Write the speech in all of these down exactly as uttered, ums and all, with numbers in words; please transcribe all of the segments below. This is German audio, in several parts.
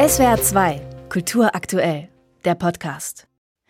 S W R zwei, Kultur aktuell, der Podcast.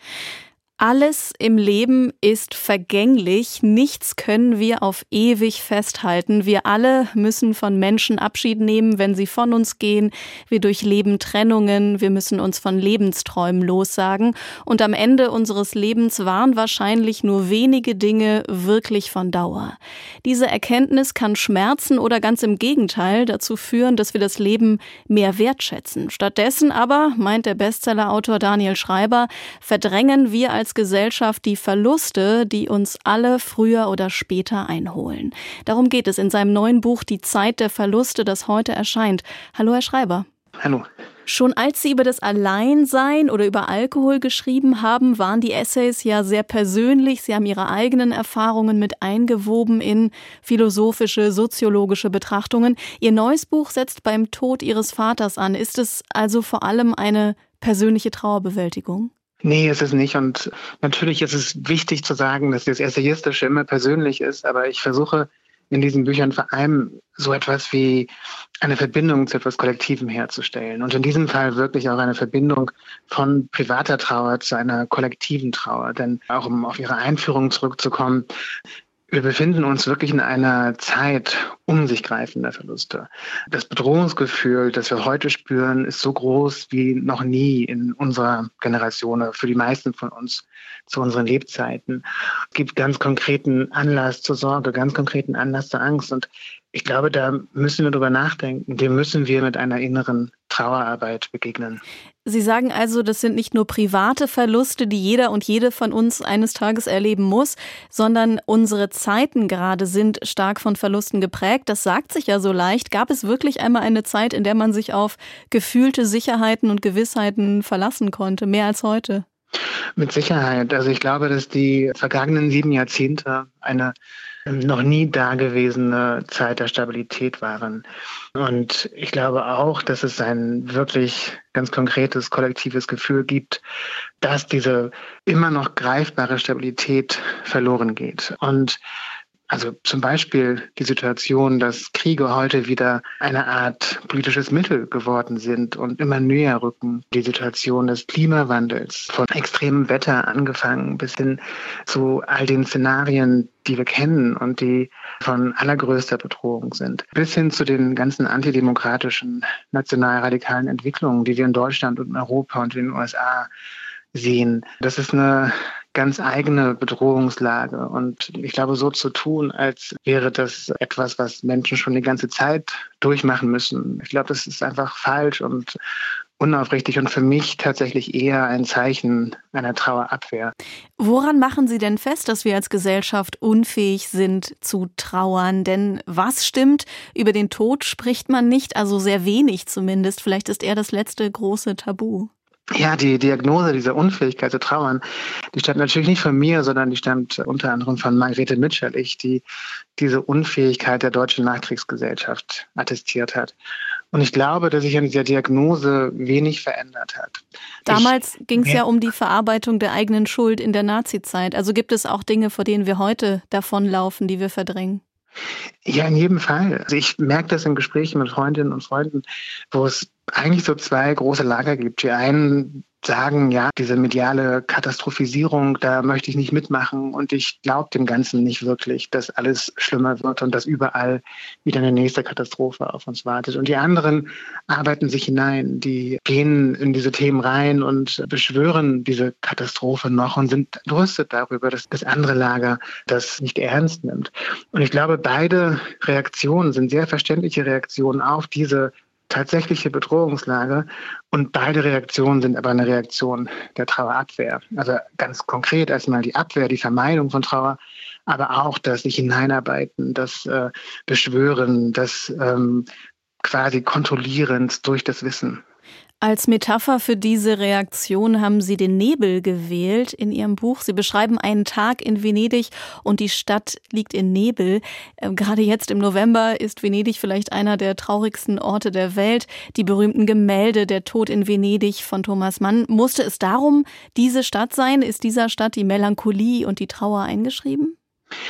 Alles im Leben ist vergänglich, nichts können wir auf ewig festhalten. Wir alle müssen von Menschen Abschied nehmen, wenn sie von uns gehen. Wir durchleben Trennungen, wir müssen uns von Lebensträumen lossagen. Und am Ende unseres Lebens waren wahrscheinlich nur wenige Dinge wirklich von Dauer. Diese Erkenntnis kann schmerzen oder ganz im Gegenteil dazu führen, dass wir das Leben mehr wertschätzen. Stattdessen aber, meint der Bestsellerautor Daniel Schreiber, verdrängen wir als Gesellschaft die Verluste, die uns alle früher oder später einholen. Darum geht es in seinem neuen Buch Die Zeit der Verluste, das heute erscheint. Hallo, Herr Schreiber. Hallo. Schon als Sie über das Alleinsein oder über Alkohol geschrieben haben, waren die Essays ja sehr persönlich. Sie haben Ihre eigenen Erfahrungen mit eingewoben in philosophische, soziologische Betrachtungen. Ihr neues Buch setzt beim Tod Ihres Vaters an. Ist es also vor allem eine persönliche Trauerbewältigung? Nee, ist es nicht. Und natürlich ist es wichtig zu sagen, dass das Essayistische immer persönlich ist. Aber ich versuche in diesen Büchern vor allem so etwas wie eine Verbindung zu etwas Kollektivem herzustellen. Und in diesem Fall wirklich auch eine Verbindung von privater Trauer zu einer kollektiven Trauer. Denn auch um auf Ihre Einführung zurückzukommen, wir befinden uns wirklich in einer Zeit um sich greifender Verluste. Das Bedrohungsgefühl, das wir heute spüren, ist so groß wie noch nie in unserer Generation, für die meisten von uns zu unseren Lebzeiten. Es gibt ganz konkreten Anlass zur Sorge, ganz konkreten Anlass zur Angst. Und ich glaube, da müssen wir drüber nachdenken. Dem müssen wir mit einer inneren Trauerarbeit begegnen. Sie sagen also, das sind nicht nur private Verluste, die jeder und jede von uns eines Tages erleben muss, sondern unsere Zeiten gerade sind stark von Verlusten geprägt. Das sagt sich ja so leicht. Gab es wirklich einmal eine Zeit, in der man sich auf gefühlte Sicherheiten und Gewissheiten verlassen konnte, mehr als heute? Mit Sicherheit. Also ich glaube, dass die vergangenen sieben Jahrzehnte eine noch nie dagewesene Zeit der Stabilität waren. Und ich glaube auch, dass es ein wirklich ganz konkretes kollektives Gefühl gibt, dass diese immer noch greifbare Stabilität verloren geht. Und also zum Beispiel die Situation, dass Kriege heute wieder eine Art politisches Mittel geworden sind und immer näher rücken. Die Situation des Klimawandels, von extremem Wetter angefangen bis hin zu all den Szenarien, die wir kennen und die von allergrößter Bedrohung sind. Bis hin zu den ganzen antidemokratischen, nationalradikalen Entwicklungen, die wir in Deutschland und in Europa und in den U S A sehen. Das ist eine ganz eigene Bedrohungslage. Und ich glaube, so zu tun, als wäre das etwas, was Menschen schon die ganze Zeit durchmachen müssen. Ich glaube, das ist einfach falsch und unaufrichtig und für mich tatsächlich eher ein Zeichen einer Trauerabwehr. Woran machen Sie denn fest, dass wir als Gesellschaft unfähig sind zu trauern? Denn was stimmt? Über den Tod spricht man nicht, also sehr wenig zumindest. Vielleicht ist er das letzte große Tabu. Ja, die Diagnose dieser Unfähigkeit zu trauern, die stammt natürlich nicht von mir, sondern die stammt unter anderem von Margrethe Mitscherlich, die diese Unfähigkeit der deutschen Nachkriegsgesellschaft attestiert hat. Und ich glaube, dass sich an dieser Diagnose wenig verändert hat. Damals ging es ja um die Verarbeitung der eigenen Schuld in der Nazizeit. Also gibt es auch Dinge, vor denen wir heute davonlaufen, die wir verdrängen? Ja, in jedem Fall. Also ich merke das in Gesprächen mit Freundinnen und Freunden, wo es eigentlich so zwei große Lager gibt. Die einen sagen, ja, diese mediale Katastrophisierung, da möchte ich nicht mitmachen und ich glaube dem Ganzen nicht wirklich, dass alles schlimmer wird und dass überall wieder eine nächste Katastrophe auf uns wartet. Und die anderen arbeiten sich hinein, die gehen in diese Themen rein und beschwören diese Katastrophe noch und sind entrüstet darüber, dass das andere Lager das nicht ernst nimmt. Und ich glaube, beide Reaktionen sind sehr verständliche Reaktionen auf diese tatsächliche Bedrohungslage und beide Reaktionen sind aber eine Reaktion der Trauerabwehr. Also ganz konkret erstmal die Abwehr, die Vermeidung von Trauer, aber auch das sich hineinarbeiten, das äh, Beschwören, das ähm, quasi Kontrollierend durch das Wissen. Als Metapher für diese Reaktion haben Sie den Nebel gewählt in Ihrem Buch. Sie beschreiben einen Tag in Venedig und die Stadt liegt in Nebel. Gerade jetzt im November ist Venedig vielleicht einer der traurigsten Orte der Welt. Die berühmten Gemälde Der Tod in Venedig von Thomas Mann. Musste es darum diese Stadt sein? Ist dieser Stadt die Melancholie und die Trauer eingeschrieben?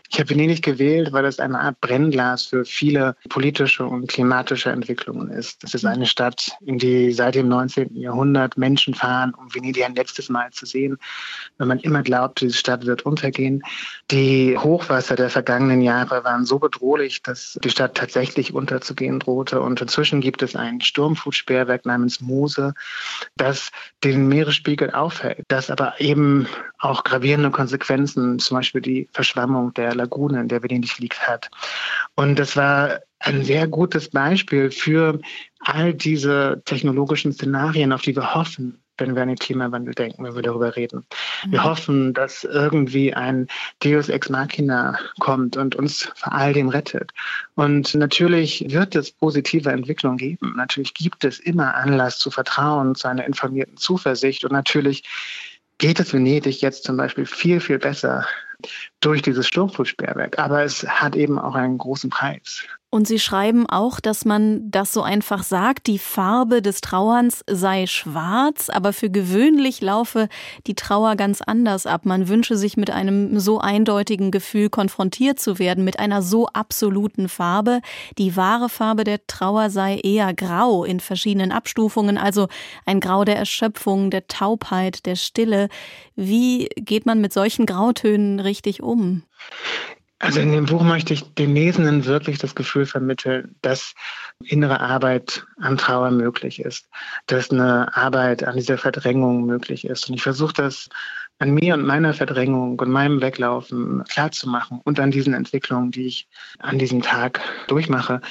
Ich habe Venedig gewählt, weil es eine Art Brennglas für viele politische und klimatische Entwicklungen ist. Es ist eine Stadt, in die seit dem neunzehnten Jahrhundert Menschen fahren, um Venedig ein letztes Mal zu sehen, weil man immer glaubt, diese Stadt wird untergehen. Die Hochwasser der vergangenen Jahre waren so bedrohlich, dass die Stadt tatsächlich unterzugehen drohte. Und inzwischen gibt es ein Sturmflutsperrwerk namens Mose, das den Meeresspiegel aufhält, das aber eben auch gravierende Konsequenzen, zum Beispiel die Verschwammung der Lagune, in der Venedig liegt, hat. Und das war ein sehr gutes Beispiel für all diese technologischen Szenarien, auf die wir hoffen, wenn wir an den Klimawandel denken, wenn wir darüber reden. Mhm. Wir hoffen, dass irgendwie ein Deus Ex Machina kommt und uns vor all dem rettet. Und natürlich wird es positive Entwicklung geben. Natürlich gibt es immer Anlass zu Vertrauen, zu einer informierten Zuversicht. Und natürlich geht es Venedig jetzt zum Beispiel viel, viel besser durch dieses Sturmflutsperrwerk. Aber es hat eben auch einen großen Preis. Und Sie schreiben auch, dass man das so einfach sagt, die Farbe des Trauerns sei schwarz, aber für gewöhnlich laufe die Trauer ganz anders ab. Man wünsche sich mit einem so eindeutigen Gefühl konfrontiert zu werden, mit einer so absoluten Farbe. Die wahre Farbe der Trauer sei eher grau in verschiedenen Abstufungen, also ein Grau der Erschöpfung, der Taubheit, der Stille. Wie geht man mit solchen Grautönen richtig um? Also in dem Buch möchte ich den Lesenden wirklich das Gefühl vermitteln, dass innere Arbeit an Trauer möglich ist, dass eine Arbeit an dieser Verdrängung möglich ist. Und ich versuche das an mir und meiner Verdrängung und meinem Weglaufen klarzumachen und an diesen Entwicklungen, die ich an diesem Tag durchmache.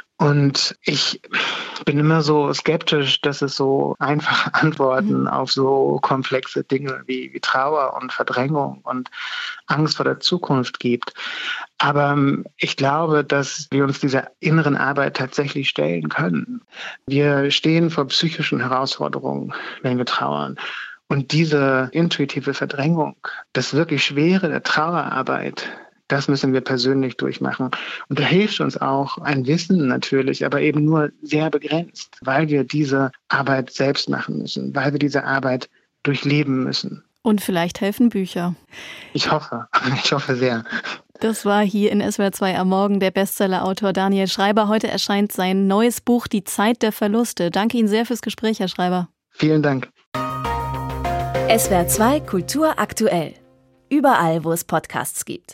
Und ich bin immer so skeptisch, dass es so einfache Antworten mhm. auf so komplexe Dinge wie, wie Trauer und Verdrängung und Angst vor der Zukunft gibt. Aber ich glaube, dass wir uns dieser inneren Arbeit tatsächlich stellen können. Wir stehen vor psychischen Herausforderungen, wenn wir trauern. Und diese intuitive Verdrängung, das wirklich Schwere der Trauerarbeit, das müssen wir persönlich durchmachen. Und da hilft uns auch ein Wissen natürlich, aber eben nur sehr begrenzt, weil wir diese Arbeit selbst machen müssen, weil wir diese Arbeit durchleben müssen. Und vielleicht helfen Bücher. Ich hoffe, ich hoffe sehr. Das war hier in S W R zwei am Morgen der Bestsellerautor Daniel Schreiber. Heute erscheint sein neues Buch Die Zeit der Verluste. Danke Ihnen sehr fürs Gespräch, Herr Schreiber. Vielen Dank. S W R zwei Kultur aktuell. Überall, wo es Podcasts gibt.